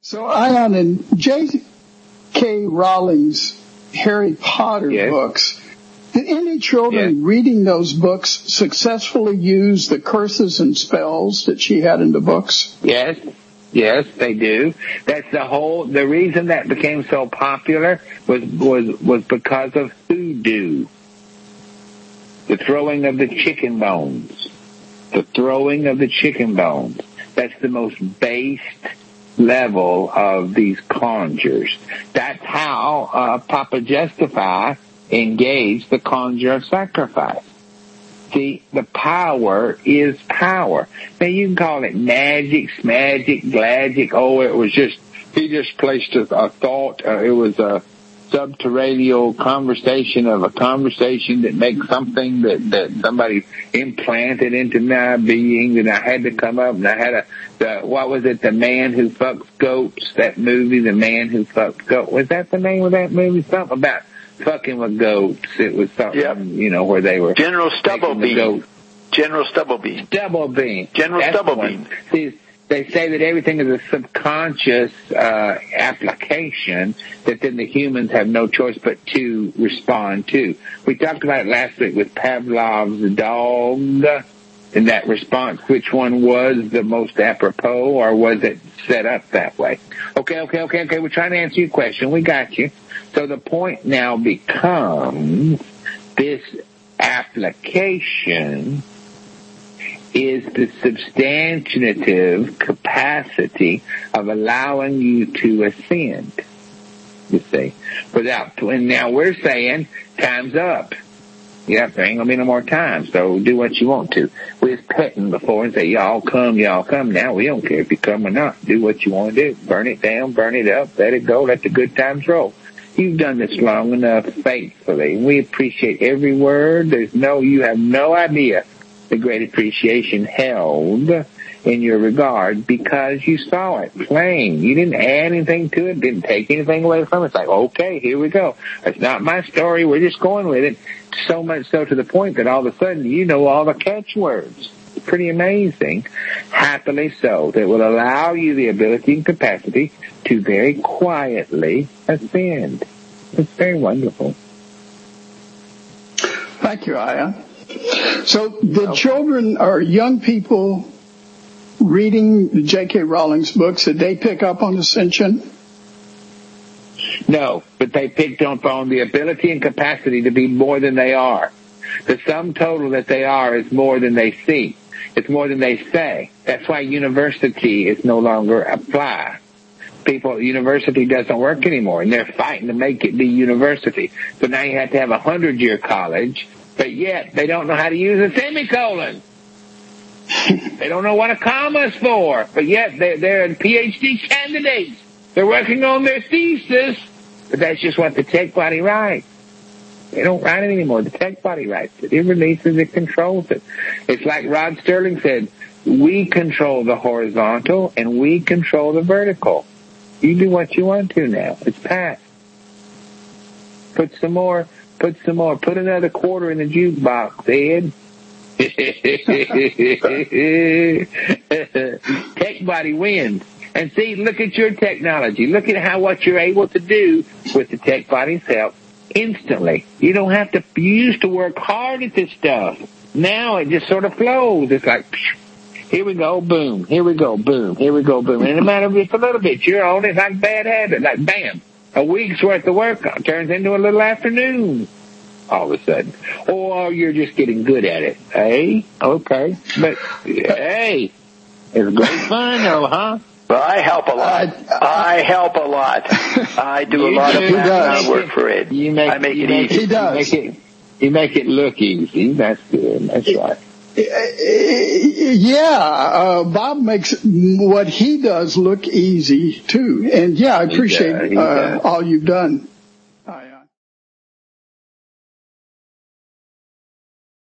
So, Ion, in J.K. Rowling's Harry Potter books, did any children reading those books successfully use the curses and spells that she had in the books? Yes, they do. That's the reason that became so popular was because of hoodoo. The throwing of the chicken bones. That's the most based level of these conjures. That's how Papa Justify engaged the conjure of sacrifice. See, the power is power. Now you can call it magic, smagic, glagic. Oh, it was just, he just placed a thought. It was a subterranean conversation of a conversation that makes something that somebody implanted into my being, and I had to come up and I had what was it, The Man Who Fucks Goats, that movie, The Man Who Fucks Goats. Was that the name of that movie? Something about fucking with goats. It was something, where they were. General Stubblebean. See, they say that everything is a subconscious application that then the humans have no choice but to respond to. We talked about it last week with Pavlov's dog and that response. Which one was the most apropos, or was it set up that way? Okay. We're trying to answer your question. We got you. So the point now becomes this application is the substantive capacity of allowing you to ascend, you see. And now we're saying, time's up. Yeah, there ain't gonna be no more time, so do what you want to. We was petting before and say, y'all come. Now we don't care if you come or not. Do what you want to do. Burn it down, burn it up, let it go, let the good times roll. You've done this long enough faithfully. We appreciate every word. You have no idea the great appreciation held in your regard because you saw it plain. You didn't add anything to it, didn't take anything away from it. It's like, okay, here we go. It's not my story. We're just going with it. So much so to the point that all of a sudden you know all the catchwords. It's pretty amazing. Happily so. That will allow you the ability and capacity to very quietly ascend. It's very wonderful. Thank you, Ion. So the children or young people reading J.K. Rowling's books, did they pick up on ascension? No, but they picked up on the ability and capacity to be more than they are. The sum total that they are is more than they see. It's more than they say. That's why university is no longer apply. University doesn't work anymore, and they're fighting to make it be university. So now you have to have 100-year college, but yet they don't know how to use a semicolon. They don't know what a comma is for, but yet they're PhD candidates. They're working on their thesis, but that's just what the tech body writes. They don't write it anymore. The tech body writes it. It releases it, controls it. It's like Rod Sterling said, we control the horizontal and we control the vertical. You do what you want to now. It's past. Put some more. Put another quarter in the jukebox, Ed. Tech body wins. And see, look at your technology. Look at what you're able to do with the tech body's help instantly. You don't have to, you used to work hard at this stuff. Now it just sort of flows. It's like, here we go, boom. Here we go, boom. Here we go, boom. And in a matter of just a little bit, you're on it like bad habit. Like, bam, a week's worth of work turns into a little afternoon all of a sudden. Or you're just getting good at it. Hey, okay. But, hey, it's great fun though, huh? Well, I help a lot. I do a lot of background work for Ed. I make it easy. He does. You make it look easy. That's good. That's right. Yeah, Bob makes what he does look easy too. And yeah, I appreciate all you've done.